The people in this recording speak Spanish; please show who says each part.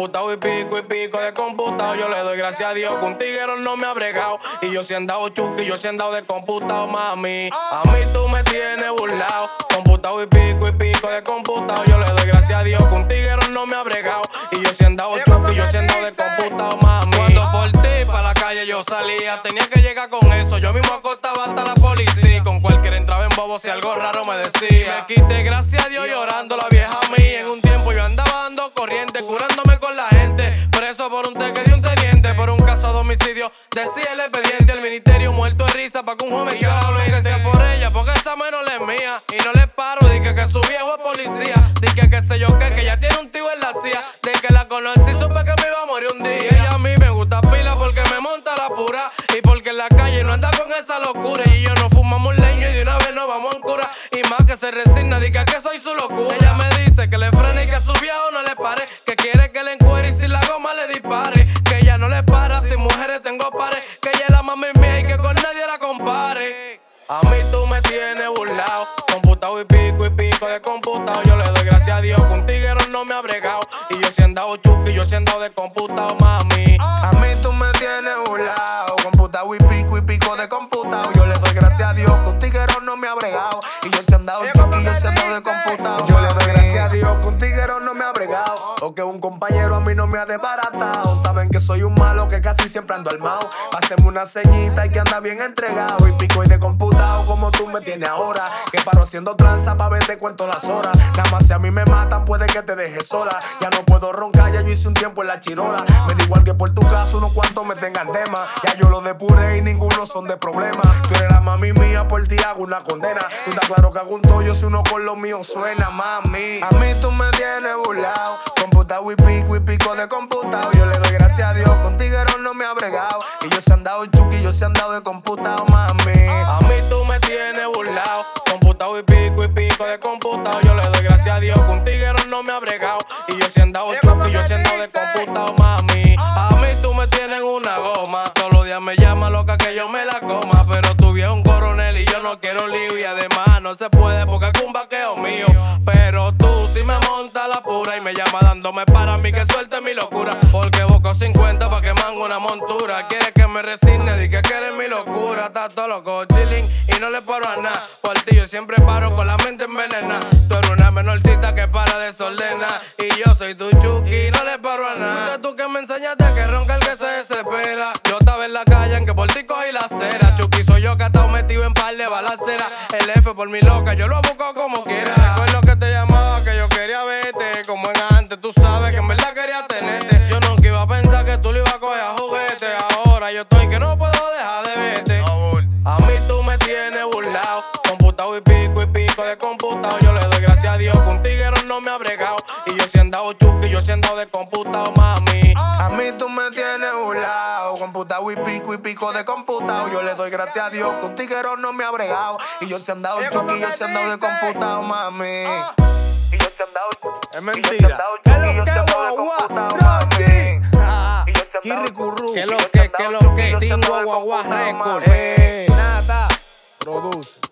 Speaker 1: computado y pico de computado. Yo le doy gracias a Dios que un tiguero no me ha bregado. Y yo si he andado chuki, yo si he andado de computado, mami. A mí tú me tienes burlado. Computado y pico de computado. Yo le doy gracias a Dios que un tiguero no me ha bregado. Y yo si he andado chuki, yo si he andado de computado, mami. Cuando por ti pa' la calle yo salía, tenía que llegar con eso. Yo mismo acostaba hasta la policía. Con cualquiera entraba en bobo si algo raro me decía. Me quité, gracias a Dios, llorando la vieja mía. En un tiempo yo andaba dando corriente, curándome con la gente. Preso por un teque de un teniente, por un caso de homicidio. Decía el expediente, el ministerio muerto de risa pa' que un joven yo lo que sea por ella, porque esa mano no es mía. Y no le paro, dije que su viejo es policía. Dije que sé yo que ya tiene un tío en la CIA. De que la conocí, supe que me iba a morir un día. Y ella a mí me gusta pila porque me monta la pura. Y porque en la calle no anda con esa locura. Y yo no fumamos leño y de una vez nos vamos en cura. Y más que se resigna, diga que soy su locura. Ella me dice que le frene y que a su viejo no le pare. Que quiere que le encuere y si la goma le dispare. Que ella no le para, sin mujeres tengo pares. Que ella es la mami mía y que con nadie la compare. A mí tú me tienes burlado. Computado y pico de computado. Yo le doy gracias a Dios que un tiguero no me ha bregado. Y yo si he andado chuki, yo si he andado de computado, mami.
Speaker 2: A mí tú me tienes burlado. Computado y pico de computado. Yo le doy gracias a Dios que un tiguero no me ha bregado. Y yo si he andado chuki, yo si he andado de computado. Yo le doy gracias a Dios que un tiguero no me ha bregado. O que un compañero a mí no me ha desbaratado. Saben que soy un malo que casi siempre ando armado. Hacemos una ceñita y que anda bien entregado. Y pico y de computado como tú me tienes ahora. Que paro haciendo tranza pa' ver te cuento las horas. Nada más si a mí me matan puede que te dejes sola. Ya no puedo roncar, ya yo hice un tiempo en la chirola. Me da igual que por tu caso unos cuantos me tengan tema. Ya yo lo depuré y ninguno son de problema. Tú eres la mami mía, por ti hago una condena. Tú estás claro que hago un tollo si uno con lo mío suena, mami. A mí tú me tienes burlado. Computado y pico de computado. Yo le doy gracias a Dios, con tiguero no me ha bregado. Y yo se he andado chuki, yo se he andado de computado, mami.
Speaker 1: A mí tú me tienes burlado. Computado y pico de computado. Yo le doy gracias a Dios que un tiguero no me ha bregado. Y yo si he andado chuki, yo si he andado de computado, mami. A mí tú me tienes una goma. Todos los días me llama loca que yo me la coma. Pero tu viejo un coronel y yo no quiero lío. Y además no se puede porque es un vaqueo mío. Pero tú sí me montas la pura. Y me llama dándome para mí que suelte mi locura. Porque busco 50 pa' que mango una montura. Quieres que me resigne, di que eres mi locura. Estás todo loco, chilling y no le paro a nada. Por ti yo siempre paro con la mente envenenada. Tú eres una menorcita que para desordenar. Y yo soy tu chuki y no le paro a nada. Fuiste tú que me enseñaste que ronca el que se desespera. Yo estaba en la calle en que por ti cogí la acera. Chuki soy yo que he estado metido en par de balaceras. El F por mi loca, yo lo busco como quiera. Recuerdo que te llamaba, que yo quería verte. Como en antes, tú sabes que en verdad quería tenerte. Yo nunca iba a pensar que tú le ibas a coger a juguete. Ahora yo estoy que no puedo dejar de verte. A mí tú me tienes burlado. Computado y pico de computado. Yo le doy gracias a Dios que un tiguero no me ha bregado. Y yo si he andado chuki, yo si he andado de computado, mami.
Speaker 2: A mí tú me tienes burlado. Computado y pico de computado. Yo le doy gracias a Dios que un tiguero no me ha bregado. Y yo si he andado chuki, yo si he andado de computado, mami. Y yo si he andado.
Speaker 1: Es mentira.
Speaker 2: ¿Qué lo que, guagua? Rochi.
Speaker 1: Kirikuru. ¿Qué lo que? Tingo Guagua Record.
Speaker 2: Nada. Produce.